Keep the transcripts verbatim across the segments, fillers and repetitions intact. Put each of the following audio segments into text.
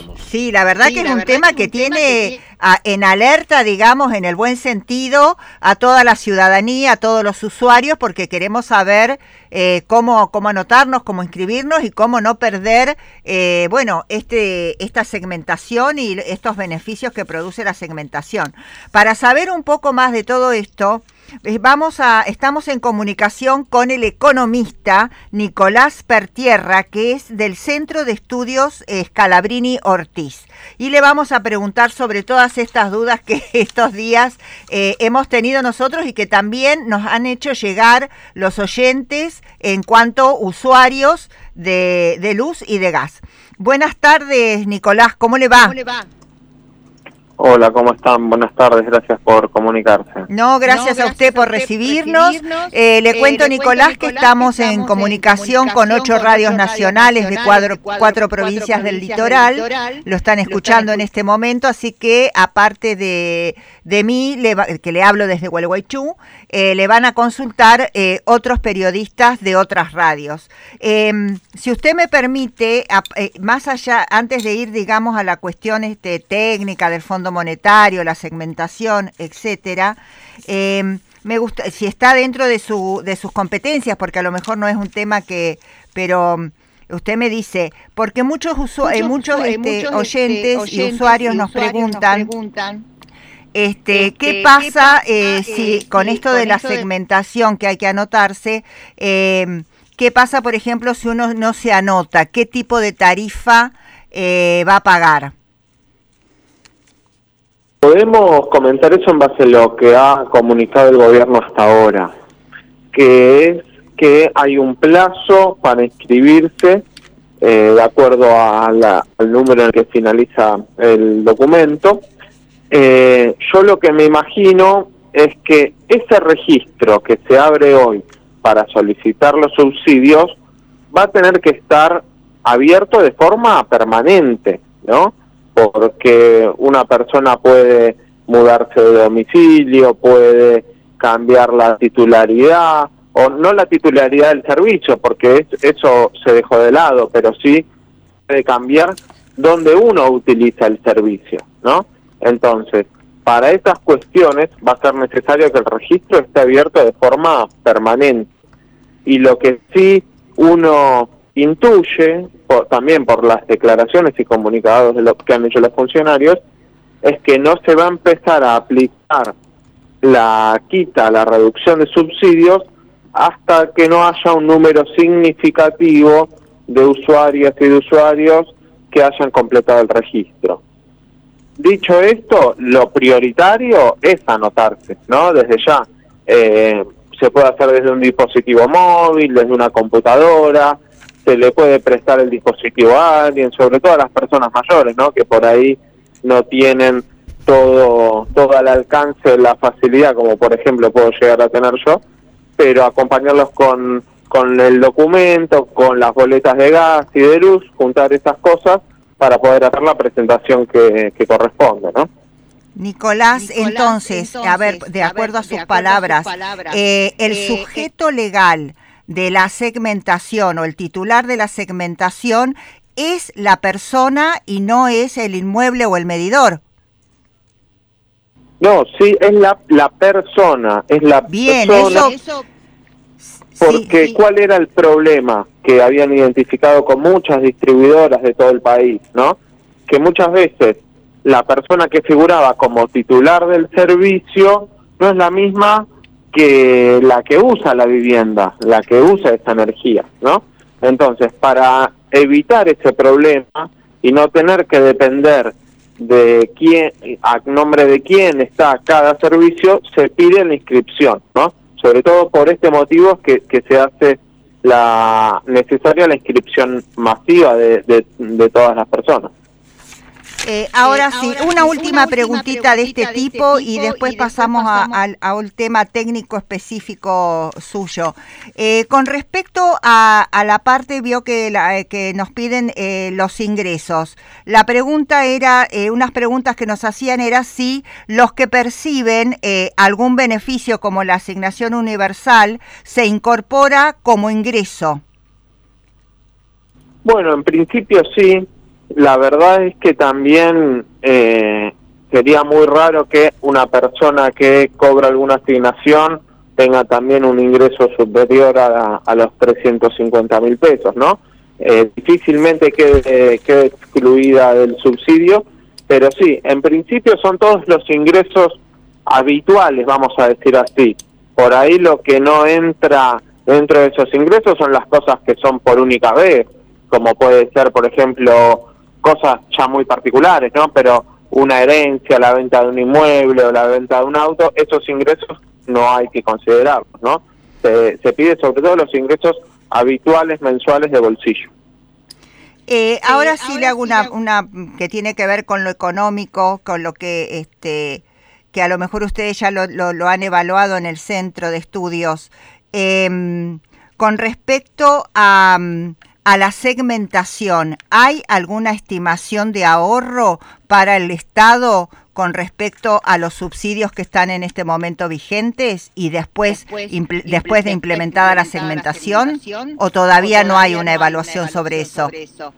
Sí, la verdad sí, que es un tema que, que tiene que... A, en alerta, digamos, en el buen sentido, a toda la ciudadanía, a todos los usuarios, porque queremos saber eh, cómo, cómo anotarnos, cómo inscribirnos y cómo no perder, eh, bueno, este, esta segmentación y estos beneficios que produce la segmentación. Para saber un poco más de todo esto, Vamos a, estamos en comunicación con el economista Nicolás Pertierra, que es del Centro de Estudios Scalabrini Ortiz. Y le vamos a preguntar sobre todas estas dudas que estos días eh, hemos tenido nosotros y que también nos han hecho llegar los oyentes en cuanto a usuarios de, de luz y de gas. Buenas tardes, Nicolás, ¿cómo le va? ¿Cómo le va? Hola, ¿cómo están? Buenas tardes, gracias por comunicarse. No, gracias, no, gracias a usted por recibirnos. recibirnos. Eh, le, eh, cuento, le Nicolás, cuento, que estamos, que estamos en, comunicación en comunicación con ocho radios con nacionales, nacionales de cuatro, de cuatro, cuatro provincias, cuatro provincias del, litoral. del litoral. Lo están escuchando Lo están en este momento, así que aparte de, de mí, le va, que le hablo desde Gualeguaychú, eh, le van a consultar eh, otros periodistas de otras radios. Eh, si usted me permite, a, eh, más allá, antes de ir, digamos, a la cuestión este, técnica del Fondo Monetario, la segmentación, etcétera, eh, me gusta, si está dentro de su de sus competencias, porque a lo mejor no es un tema que, pero usted me dice, porque muchos usu muchos, muchos, este, muchos oyentes, este, oyentes y usuarios, y nos, usuarios preguntan, nos preguntan este, este ¿qué pasa, ¿qué pasa eh, si eh, con esto con de la esto segmentación de... que hay que anotarse, eh, qué pasa, por ejemplo, si uno no se anota, qué tipo de tarifa eh, va a pagar? Podemos comentar eso en base a lo que ha comunicado el gobierno hasta ahora, que es que hay un plazo para inscribirse eh, de acuerdo a la, al número en el que finaliza el documento. Eh, yo lo que me imagino es que ese registro que se abre hoy para solicitar los subsidios va a tener que estar abierto de forma permanente, ¿no? Porque una persona puede mudarse de domicilio, puede cambiar la titularidad, o no la titularidad del servicio, porque es, eso se dejó de lado, pero sí puede cambiar donde uno utiliza el servicio, ¿no? Entonces, para estas cuestiones va a ser necesario que el registro esté abierto de forma permanente. Y lo que sí uno intuye, por, también por las declaraciones y comunicados de lo que han hecho los funcionarios, es que no se va a empezar a aplicar la quita, la reducción de subsidios, hasta que no haya un número significativo de usuarias y de usuarios que hayan completado el registro. Dicho esto, lo prioritario es anotarse, ¿no? Desde ya. Eh, se puede hacer desde un dispositivo móvil, desde una computadora, se le puede prestar el dispositivo a alguien, sobre todo a las personas mayores, ¿no? Que por ahí no tienen todo todo al alcance, la facilidad, como por ejemplo puedo llegar a tener yo, pero acompañarlos con, con el documento, con las boletas de gas y de luz, juntar esas cosas para poder hacer la presentación que, que corresponde, ¿no? Nicolás, Nicolás entonces, entonces, a ver, de acuerdo a, ver, a, sus, a palabras, sus palabras, eh, el eh, sujeto legal de la segmentación o el titular de la segmentación es la persona y no es el inmueble o el medidor. No, sí, es la, la persona, es la Bien, persona. Eso, porque sí, ¿cuál sí. era el problema que habían identificado con muchas distribuidoras de todo el país, ¿no? Que muchas veces la persona que figuraba como titular del servicio no es la misma que la que usa la vivienda, la que usa esta energía, ¿no? Entonces, para evitar ese problema y no tener que depender de quién, a nombre de quién está cada servicio, se pide la inscripción, ¿no? Sobre todo por este motivo que, que se hace la necesaria la inscripción masiva de, de, de todas las personas. Eh, ahora, eh, sí, ahora una, sí, última una preguntita, preguntita de este, de este tipo, tipo y después, y después pasamos, pasamos a, a, a un tema técnico específico suyo. Eh, con respecto a, a la parte, vio que, la, que nos piden eh, los ingresos. La pregunta era, eh, unas preguntas que nos hacían era si los que perciben eh, algún beneficio como la asignación universal se incorpora como ingreso. Bueno, en principio sí. La verdad es que también eh, sería muy raro que una persona que cobra alguna asignación tenga también un ingreso superior a, a los trescientos cincuenta mil pesos, ¿no? Eh, difícilmente quede, quede excluida del subsidio, pero sí, en principio son todos los ingresos habituales, vamos a decir así. Por ahí lo que no entra dentro de esos ingresos son las cosas que son por única vez, como puede ser, por ejemplo, cosas ya muy particulares, ¿no? Pero una herencia, la venta de un inmueble o la venta de un auto, esos ingresos no hay que considerarlos, ¿no? Se, se pide sobre todo los ingresos habituales mensuales de bolsillo. Eh, ahora sí le hago una, una que tiene que ver con lo económico, con lo que este que a lo mejor ustedes ya lo, lo, lo han evaluado en el centro de estudios. Eh, con respecto a, a la segmentación, ¿hay alguna estimación de ahorro para el Estado con respecto a los subsidios que están en este momento vigentes y después, después, impl después de implementada la segmentación, la segmentación o todavía, o todavía no hay una, no evaluación, hay una evaluación sobre eso? Sobre eso?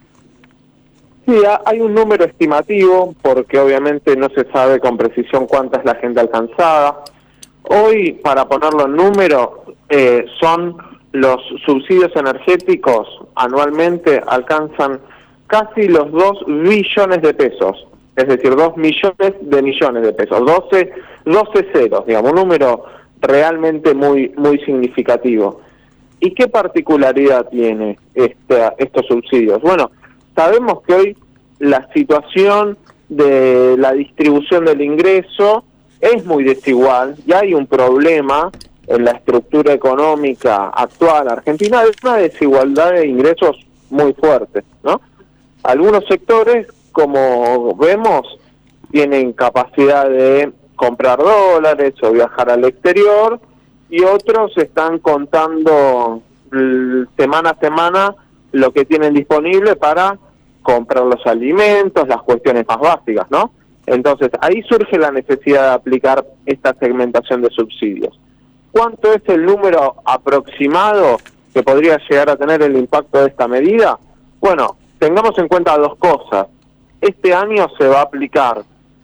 Sí, hay un número estimativo porque obviamente no se sabe con precisión cuánta es la gente alcanzada. Hoy, para ponerlo en número, eh, son los subsidios energéticos anualmente alcanzan casi los dos billones de pesos, es decir, dos millones de millones de pesos, doce, doce ceros, digamos, un número realmente muy, muy significativo. ¿Y qué particularidad tiene este, estos subsidios? Bueno, sabemos que hoy la situación de la distribución del ingreso es muy desigual y hay un problema en la estructura económica actual argentina de una desigualdad de ingresos muy fuerte, ¿no? Algunos sectores, como vemos, tienen capacidad de comprar dólares o viajar al exterior y otros están contando semana a semana lo que tienen disponible para comprar los alimentos, las cuestiones más básicas, ¿no? Entonces, ahí surge la necesidad de aplicar esta segmentación de subsidios. ¿Cuánto es el número aproximado que podría llegar a tener el impacto de esta medida? Bueno, tengamos en cuenta dos cosas. Este año se va a aplicar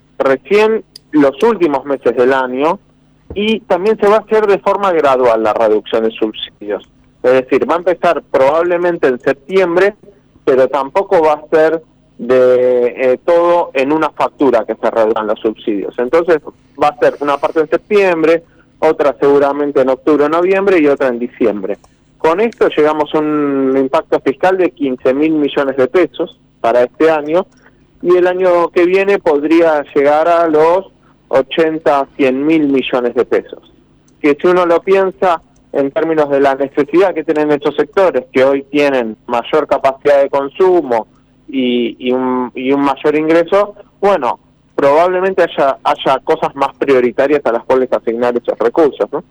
recién los últimos meses del año y también se va a hacer de forma gradual la reducción de subsidios. Es decir, va a empezar probablemente en septiembre, pero tampoco va a ser de eh, todo en una factura que se reduzcan los subsidios. Entonces va a ser una parte en septiembre, otra seguramente en octubre o noviembre y otra en diciembre. Con esto llegamos a un impacto fiscal de quince mil millones de pesos para este año y el año que viene podría llegar a los ochenta a cien mil millones de pesos. Que si uno lo piensa en términos de la necesidad que tienen estos sectores, que hoy tienen mayor capacidad de consumo y, y, un, y un mayor ingreso, bueno, probablemente haya, haya cosas más prioritarias a las cuales asignar esos recursos, ¿no?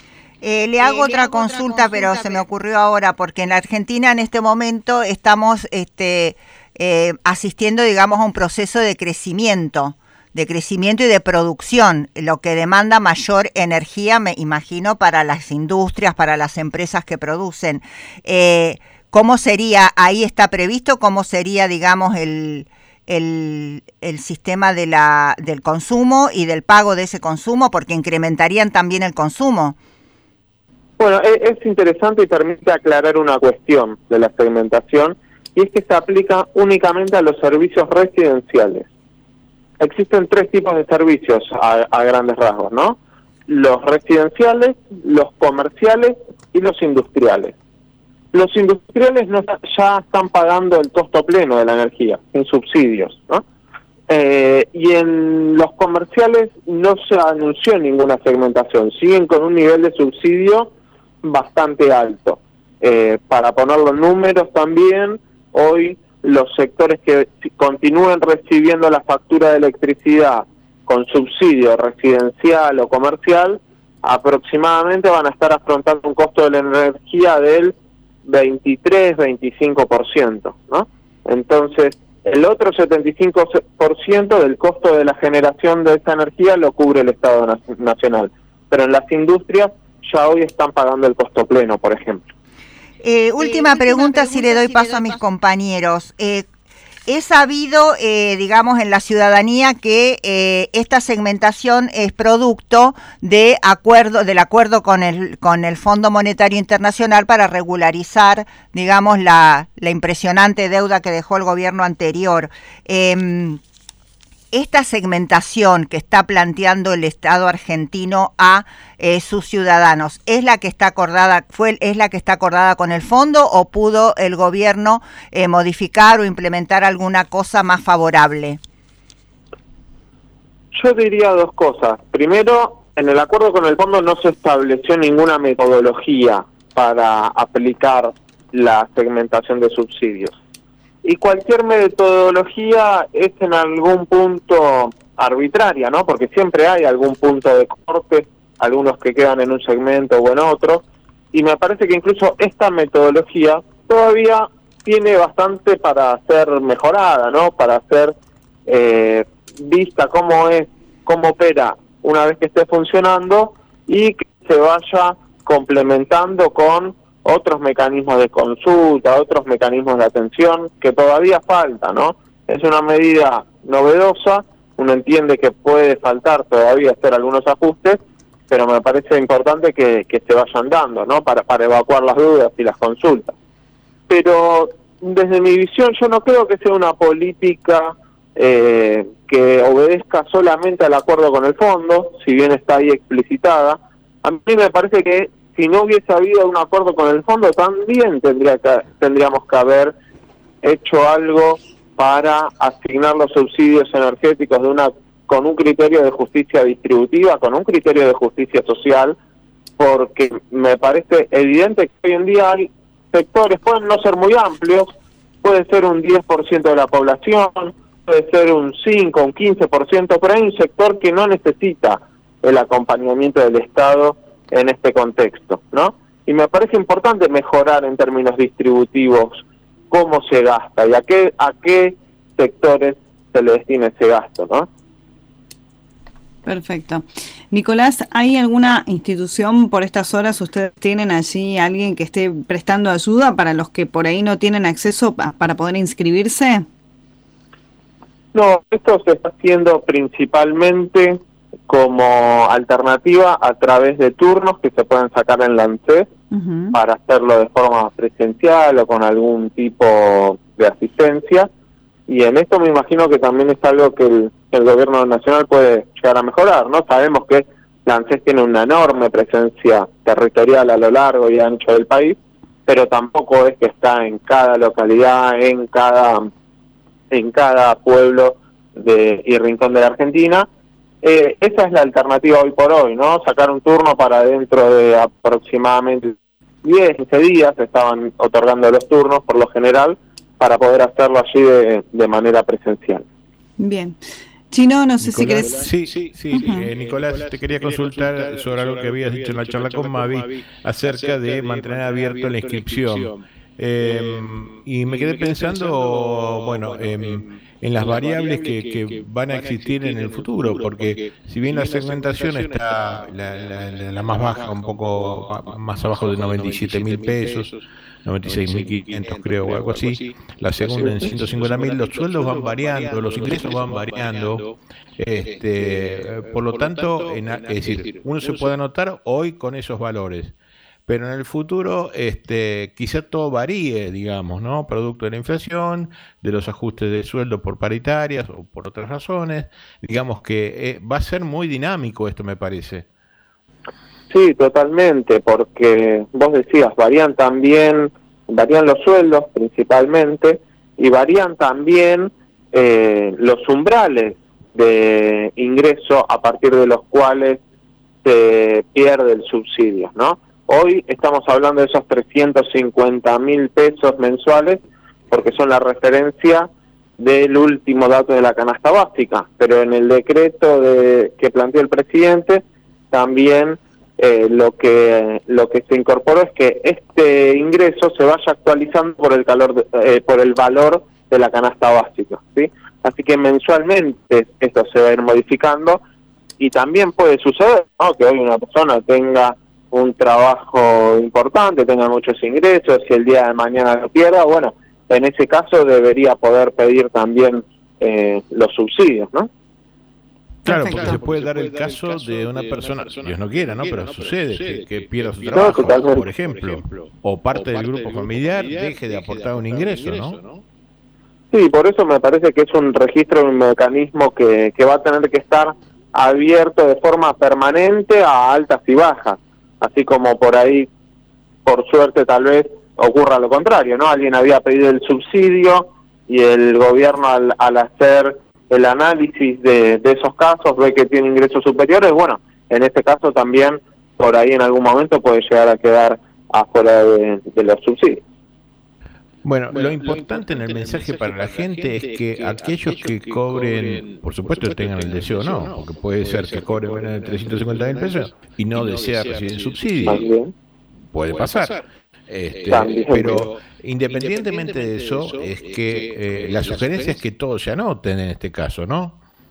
Eh, le hago, eh, otra, le hago consulta, otra consulta, pero, pero se me ocurrió ahora, porque en la Argentina en este momento estamos este, eh, asistiendo, digamos, a un proceso de crecimiento. de crecimiento y de producción, lo que demanda mayor energía, me imagino, para las industrias, para las empresas que producen. Eh, ¿Cómo sería, ahí está previsto, cómo sería, digamos, el, el, el sistema de la, del consumo y del pago de ese consumo? Porque incrementarían también el consumo. Bueno, es, es interesante y permite aclarar una cuestión de la segmentación, y es que se aplica únicamente a los servicios residenciales. Existen tres tipos de servicios a, a grandes rasgos, ¿no? Los residenciales, los comerciales y los industriales. Los industriales no, ya están pagando el costo pleno de la energía, sin subsidios, ¿no? Eh, y en los comerciales no se anunció ninguna segmentación, siguen con un nivel de subsidio bastante alto. Eh, para ponerlo en números también, hoy los sectores que continúen recibiendo la factura de electricidad con subsidio residencial o comercial, aproximadamente van a estar afrontando un costo de la energía del veintitrés, veinticinco por ciento, ¿no? Entonces, el otro setenta y cinco por ciento del costo de la generación de esa energía lo cubre el Estado Nacional. Pero en las industrias ya hoy están pagando el costo pleno, por ejemplo. Eh, última, eh, última pregunta, pregunta, si le doy si paso le doy a mis paso. compañeros. Eh, es sabido, eh, digamos, en la ciudadanía que eh, esta segmentación es producto de acuerdo, del acuerdo con el con el Fondo Monetario Internacional para regularizar, digamos, la, la impresionante deuda que dejó el gobierno anterior. Eh, Esta segmentación que está planteando el Estado argentino a eh, sus ciudadanos, ¿es la que está acordada, fue, es la que está acordada con el fondo o pudo el gobierno eh, modificar o implementar alguna cosa más favorable? Yo diría dos cosas. Primero, en el acuerdo con el fondo no se estableció ninguna metodología para aplicar la segmentación de subsidios. Y cualquier metodología es en algún punto arbitraria, ¿no? Porque siempre hay algún punto de corte, algunos que quedan en un segmento o en otro, y me parece que incluso esta metodología todavía tiene bastante para ser mejorada, ¿no? Para ser eh, vista cómo es, cómo opera una vez que esté funcionando y que se vaya complementando con otros mecanismos de consulta, otros mecanismos de atención que todavía falta, ¿no? Es una medida novedosa, uno entiende que puede faltar todavía hacer algunos ajustes, pero me parece importante que, que se vayan dando, ¿no? Para, para evacuar las dudas y las consultas. Pero desde mi visión yo no creo que sea una política eh, que obedezca solamente al acuerdo con el fondo, si bien está ahí explicitada. A mí me parece que si no hubiese habido un acuerdo con el fondo, también tendría que, tendríamos que haber hecho algo para asignar los subsidios energéticos de una con un criterio de justicia distributiva, con un criterio de justicia social, porque me parece evidente que hoy en día hay sectores, pueden no ser muy amplios, puede ser un diez por ciento de la población, puede ser un cinco, un quince por ciento, pero hay un sector que no necesita el acompañamiento del Estado en este contexto, ¿no? Y me parece importante mejorar en términos distributivos cómo se gasta y a qué a qué sectores se le destina ese gasto, ¿no? Perfecto. Nicolás, ¿hay alguna institución por estas horas, ustedes tienen allí alguien que esté prestando ayuda para los que por ahí no tienen acceso a, para poder inscribirse? No, esto se está haciendo principalmente como alternativa a través de turnos que se pueden sacar en la ANSES uh-huh. para hacerlo de forma presencial o con algún tipo de asistencia. Y en esto me imagino que también es algo que el, el gobierno nacional puede llegar a mejorar, ¿no? Sabemos que la ANSES tiene una enorme presencia territorial a lo largo y ancho del país, pero tampoco es que está en cada localidad, en cada en cada pueblo de, y rincón de la Argentina. Eh, esa es la alternativa hoy por hoy, ¿no? Sacar un turno para dentro de aproximadamente diez, quince días, se estaban otorgando los turnos por lo general, para poder hacerlo allí de, de manera presencial. Bien. Chino, no sé Nicolás, si querés... Sí, sí, sí. Uh-huh. eh, Nicolás, te quería consultar sobre algo que habías dicho en la charla con Mavi acerca de mantener abierto la inscripción. Eh, y me quedé pensando, bueno, eh, en las variables que, que van a existir en el futuro, porque si bien la segmentación está la, la, la más baja, un poco más abajo de noventa y siete mil pesos, noventa y seis mil quinientos creo o algo así, la segunda en ciento cincuenta mil, los sueldos van variando, los ingresos van variando, este, por lo tanto, en, es decir, uno se puede anotar hoy con esos valores, pero en el futuro este, quizá todo varíe, digamos, ¿no? Producto de la inflación, de los ajustes de sueldo por paritarias o por otras razones, digamos que eh, va a ser muy dinámico esto, me parece. Sí, totalmente, porque vos decías, varían también, varían los sueldos principalmente, y varían también eh, los umbrales de ingreso a partir de los cuales se pierde el subsidio, ¿no? Hoy estamos hablando de esos trescientos cincuenta mil pesos mensuales, porque son la referencia del último dato de la canasta básica, pero en el decreto de, que planteó el presidente, también eh, lo que lo que se incorporó es que este ingreso se vaya actualizando por el calor de, eh, por el valor de la canasta básica, ¿sí? Así que mensualmente esto se va a ir modificando, y también puede suceder, ¿no?, que hoy una persona tenga un trabajo importante, tenga muchos ingresos, y el día de mañana lo pierda. Bueno, en ese caso debería poder pedir también eh, los subsidios, ¿no? Claro, porque se puede dar el caso de una persona, Dios no quiera, ¿no? Pero sucede que, que pierda su trabajo, por ejemplo, o parte del grupo familiar deje de aportar un ingreso, ¿no? Sí, por eso me parece que es un registro, un mecanismo que, que va a tener que estar abierto de forma permanente a altas y bajas, así como por ahí, por suerte tal vez ocurra lo contrario, ¿no? Alguien había pedido el subsidio y el gobierno al, al hacer el análisis de, de esos casos ve que tiene ingresos superiores, bueno, en este caso también por ahí en algún momento puede llegar a quedar afuera de, de los subsidios. Bueno, lo importante en el mensaje para la gente es que aquellos que cobren, por supuesto tengan el deseo o no, porque puede ser que cobren menos de trescientos cincuenta mil pesos y no desea recibir subsidio, puede pasar. Este, pero independientemente de eso, es que eh, la sugerencia es que todos se anoten en este caso, ¿no?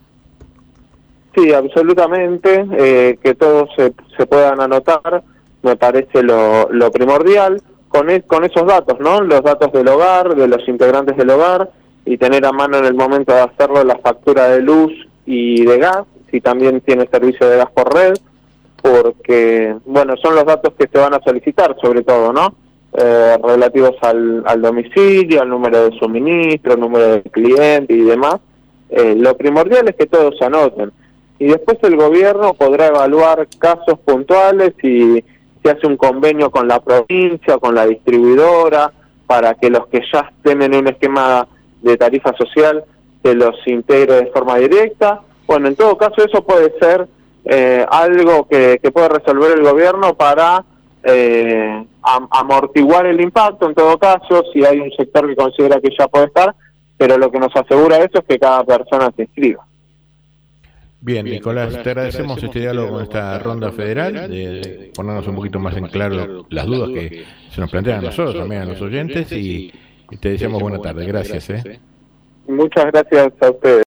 Sí, absolutamente, eh, que todos se, se puedan anotar, me parece lo, lo primordial. Con, es, con esos datos, ¿no? Los datos del hogar, de los integrantes del hogar, y tener a mano en el momento de hacerlo la factura de luz y de gas, si también tiene servicio de gas por red, porque, bueno, son los datos que se van a solicitar, sobre todo, ¿no? Eh, relativos al, al domicilio, al número de suministro, el número de cliente y demás. Eh, lo primordial es que todos se anoten. Y después el gobierno podrá evaluar casos puntuales y se hace un convenio con la provincia o con la distribuidora para que los que ya estén en un esquema de tarifa social se los integre de forma directa. Bueno, en todo caso eso puede ser eh, algo que, que puede resolver el gobierno para eh, am amortiguar el impacto, en todo caso, si hay un sector que considera que ya puede estar, pero lo que nos asegura eso es que cada persona se inscriba. Bien, Nicolás, te agradecemos este diálogo con esta ronda federal, de ponernos un poquito más en claro las dudas que se nos plantean a nosotros, también a los oyentes, y te deseamos buena tarde. Gracias. ¿eh? Muchas gracias a ustedes.